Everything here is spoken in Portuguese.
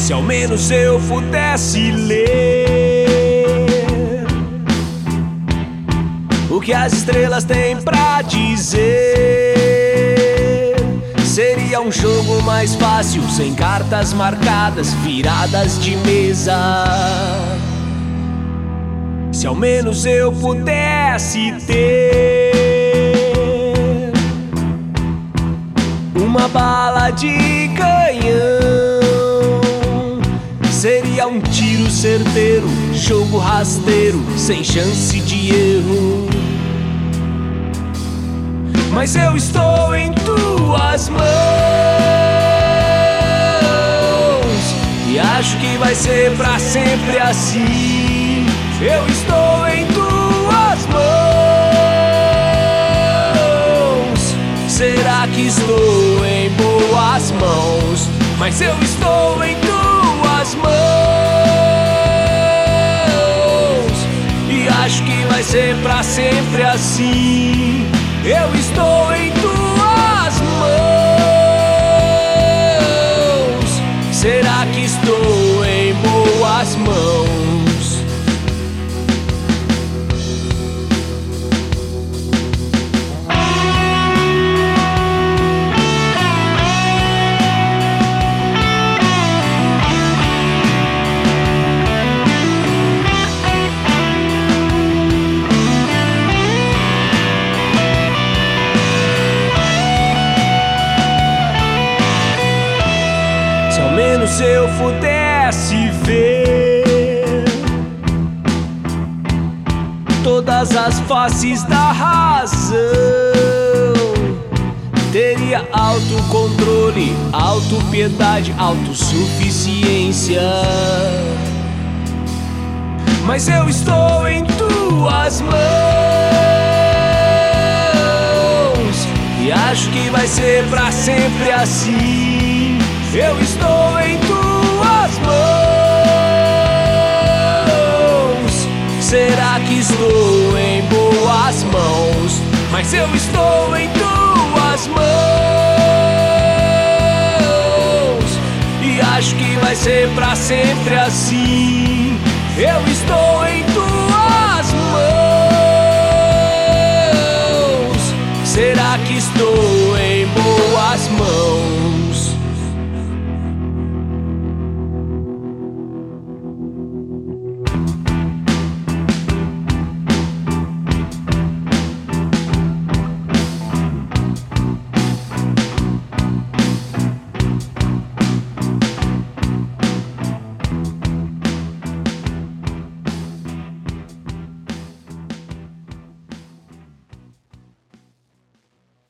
Se ao menos eu pudesse ler o que as estrelas têm pra dizer, seria um jogo mais fácil, sem cartas marcadas, viradas de mesa. Se ao menos eu pudesse ter uma bala de canhão, seria um tiro certeiro, jogo rasteiro, sem chance de erro. Mas eu estou em tuas mãos e acho que vai ser pra sempre assim. Eu estou em tuas mãos. Será que estou em boas mãos? Mas eu estou em tuas mãos e acho que vai ser pra sempre assim. Eu estou em tuas mãos. Será que estou em boas mãos? Se eu pudesse ver todas as faces da razão, teria autocontrole, autopiedade, autossuficiência. Mas eu estou em tuas mãos e acho que vai ser pra sempre assim. Eu estou em tuas mãos. Será que estou em boas mãos? Mas eu estou em tuas mãos e acho que vai ser pra sempre assim. Eu estou em tuas mãos. Será que estou em boas mãos?